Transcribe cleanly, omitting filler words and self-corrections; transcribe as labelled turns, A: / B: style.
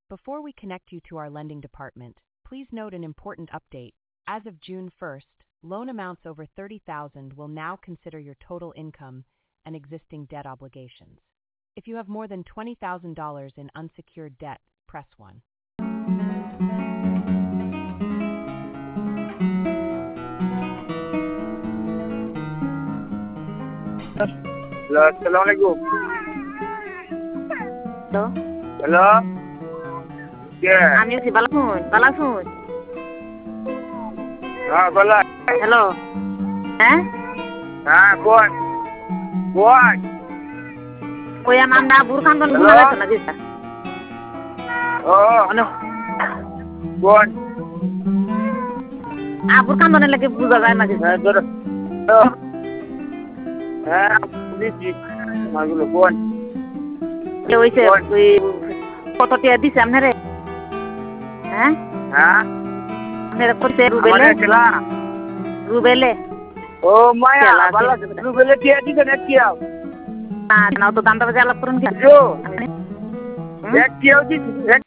A: Before we connect you to our lending department, please note an important update. As of June 1st, loan amounts over $30,000 will now consider your total income and existing debt obligations. If you have more than $20,000 in unsecured debt, press 1.
B: Hello, Assalamualaikum.
C: Hello.
B: Hello. Yeah.
C: আমি আছি বালাসুন
B: Ah, bala.
C: Hello হ্যাঁ
B: Ah, bon. Bon.
C: ওই আমরা বুরখানগঞ্জ
B: Hello?
C: ঘুরে গেছো না দিদা
B: Oh.
C: Hello
B: Bon.
C: বুরখানগঞ্জের লাগে বুঝা যায় না দিদা
B: Hello. Ini magulo bon.
C: হইছে ওই কত টাকা দিছে আপনারে হ্যাঁ
B: Ah.
C: আপনারা করতে রুবেলে
B: Amane kela.
C: রুবেলে
B: Oh, Maya.
C: Kela,
B: Bala.
C: kela.
B: Lu bela dia di sana kiau.
C: না তো দামটা বাজে আলাপ করুন কি
B: Yo. Dia kiau di.